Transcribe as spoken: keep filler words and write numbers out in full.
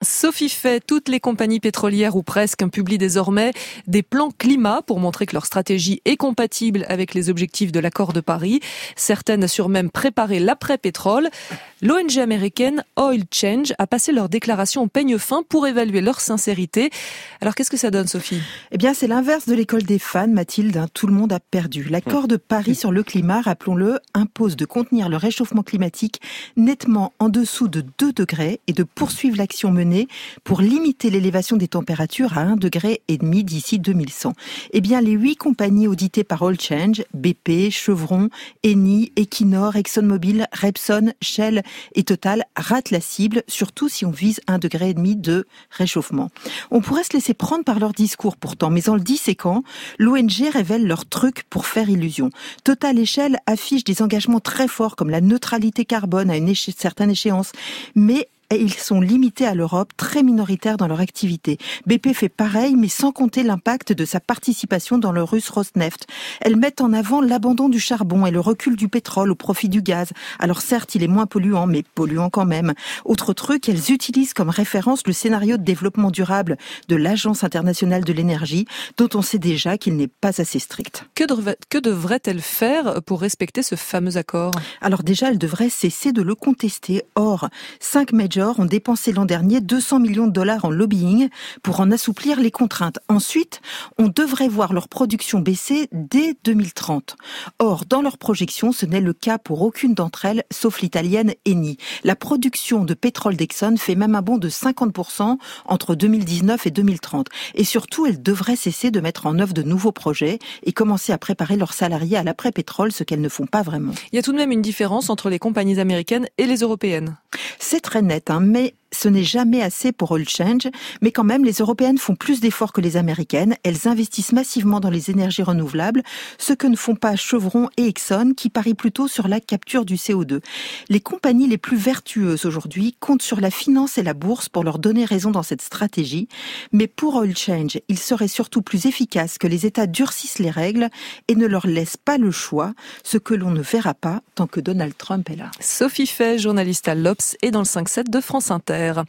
Sophie Fay, toutes les compagnies pétrolières ou presque publient désormais des plans climat pour montrer que leur stratégie est compatible avec les objectifs de l'accord de Paris. Certaines assurent même préparer l'après-pétrole. L'O N G américaine Oil Change a passé leur déclaration au peigne fin pour évaluer leur sincérité. Alors qu'est-ce que ça donne, Sophie ? Eh bien, c'est l'inverse de l'école des fans, Mathilde. Tout le monde a perdu. L'accord de Paris sur le climat, rappelons-le, impose de contenir le réchauffement climatique nettement en dessous de deux degrés et de poursuivre l'action menée pour limiter l'élévation des températures à un degré et demi d'ici deux mille cent. Eh bien, les huit compagnies auditées par Oil Change, B P, Chevron, Eni, Equinor, ExxonMobil, Repsol, Shell et Total ratent la cible, surtout si on vise un degré et demi de réchauffement. On pourrait se laisser prendre par leur discours pourtant, mais en le disséquant, l'O N G révèle leurs trucs pour faire illusion. Total et Shell affichent des engagements très forts comme la neutralité carbone à une éche- certaine échéance, mais et ils sont limités à l'Europe, très minoritaires dans leur activité. B P fait pareil, mais sans compter l'impact de sa participation dans le russe Rosneft. Elles mettent en avant l'abandon du charbon et le recul du pétrole au profit du gaz. Alors certes, il est moins polluant, mais polluant quand même. Autre truc, elles utilisent comme référence le scénario de développement durable de l'Agence internationale de l'énergie, dont on sait déjà qu'il n'est pas assez strict. Que, devra- que devrait-elle faire pour respecter ce fameux accord ? Alors déjà, elles devraient cesser de le contester. Or, cinq majors ont dépensé l'an dernier deux cents millions de dollars en lobbying pour en assouplir les contraintes. Ensuite, on devrait voir leur production baisser dès deux mille trente. Or, dans leurs projections, ce n'est le cas pour aucune d'entre elles, sauf l'italienne Eni. La production de pétrole d'Exxon fait même un bond de cinquante pour cent entre deux mille dix-neuf et deux mille trente. Et surtout, elles devraient cesser de mettre en œuvre de nouveaux projets et commencer à préparer leurs salariés à l'après-pétrole, ce qu'elles ne font pas vraiment. Il y a tout de même une différence entre les compagnies américaines et les européennes. C'est très net, hein, mais ce n'est jamais assez pour Oil Change. Mais quand même, les Européennes font plus d'efforts que les Américaines. Elles investissent massivement dans les énergies renouvelables, ce que ne font pas Chevron et Exxon, qui parient plutôt sur la capture du C O deux. Les compagnies les plus vertueuses aujourd'hui comptent sur la finance et la bourse pour leur donner raison dans cette stratégie. Mais pour Oil Change, il serait surtout plus efficace que les États durcissent les règles et ne leur laissent pas le choix, ce que l'on ne verra pas tant que Donald Trump est là. Sophie Fay, journaliste à l'Obs et dans le cinq sept de France Inter.